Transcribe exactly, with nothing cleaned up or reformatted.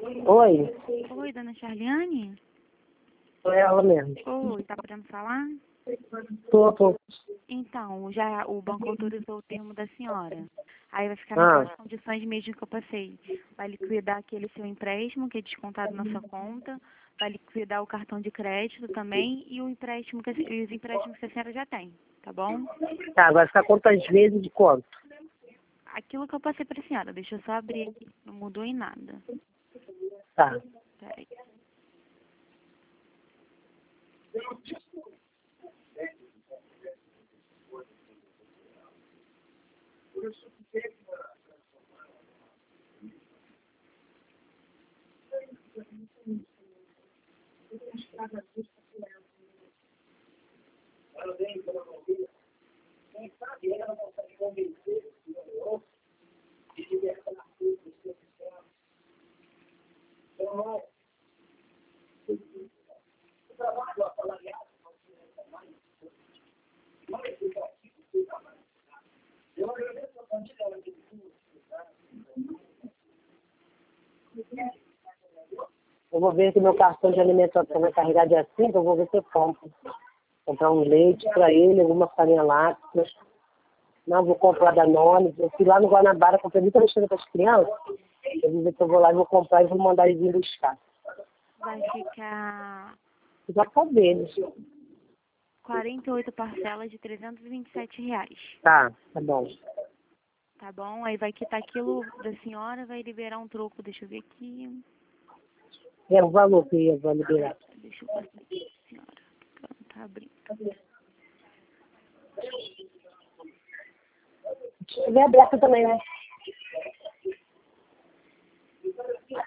Oi, Oi, dona Charliane? é ela mesmo. Oi, tá podendo falar? Tô, tô. Então, já o banco autorizou o termo da senhora. Aí vai ficar Ah, naquelas condições mesmo que eu passei. Vai liquidar aquele seu empréstimo, que é descontado na sua conta. Vai liquidar o cartão de crédito também e o empréstimo que, a- e os empréstimos que a senhora já tem, tá bom? tá, agora ficar quantas vezes de quanto? Aquilo que eu passei pra senhora, deixa eu só abrir aqui. Não mudou em nada. Tá. Peraí. Eu vou ver se meu cartão de alimentação vai carregar dia cinco, eu vou ver se eu compro. Comprar um leite pra ele, alguma farinha láctea. Não, vou comprar Danone. Eu fui lá no Guanabara, comprei muita besteira para as crianças. Eu vou ver se eu vou lá e vou comprar e vou mandar eles vir buscar. Vai ficar Já só deles. quarenta e oito parcelas de trezentos e vinte e sete reais. Tá, tá bom. Tá bom? Aí vai quitar aquilo da senhora, vai liberar um troco. Deixa eu ver aqui. É o valor que eu vou liberar. Deixa eu passar aqui, senhora. Porque ela não tá abrindo. Se tiver aberto também, né?